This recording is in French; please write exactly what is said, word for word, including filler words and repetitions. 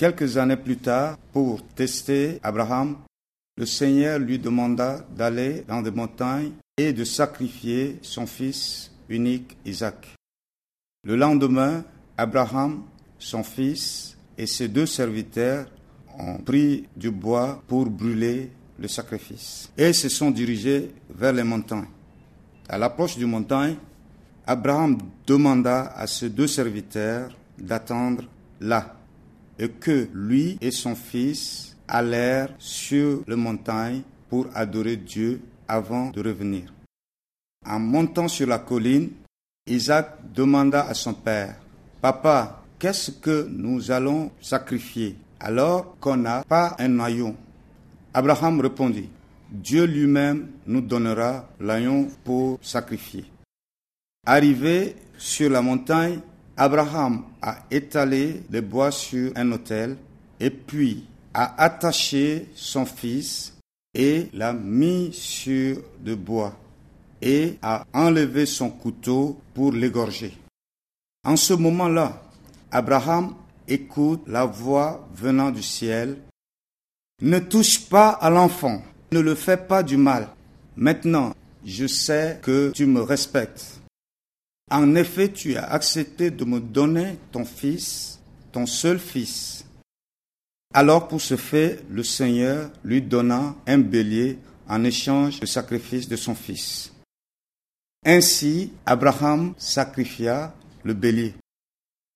Quelques années plus tard, pour tester Abraham, le Seigneur lui demanda d'aller dans des montagnes et de sacrifier son fils unique Isaac. Le lendemain, Abraham, son fils et ses deux serviteurs ont pris du bois pour brûler le sacrifice et se sont dirigés vers les montagnes. À l'approche du montagne, Abraham demanda à ses deux serviteurs d'attendre là et que lui et son fils allèrent sur la montagne pour adorer Dieu avant de revenir. En montant sur la colline, Isaac demanda à son père, « Papa, qu'est-ce que nous allons sacrifier alors qu'on n'a pas un noyau ?» Abraham répondit, « Dieu lui-même nous donnera l'agneau pour sacrifier. » Arrivé sur la montagne, Abraham a étalé les bois sur un autel et puis a attaché son fils et l'a mis sur le bois et a enlevé son couteau pour l'égorger. En ce moment-là, Abraham écoute la voix venant du ciel. « Ne touche pas à l'enfant, ne le fais pas du mal. Maintenant, je sais que tu me respectes. En effet, tu as accepté de me donner ton fils, ton seul fils. » Alors pour ce fait, le Seigneur lui donna un bélier en échange du sacrifice de son fils. Ainsi, Abraham sacrifia le bélier.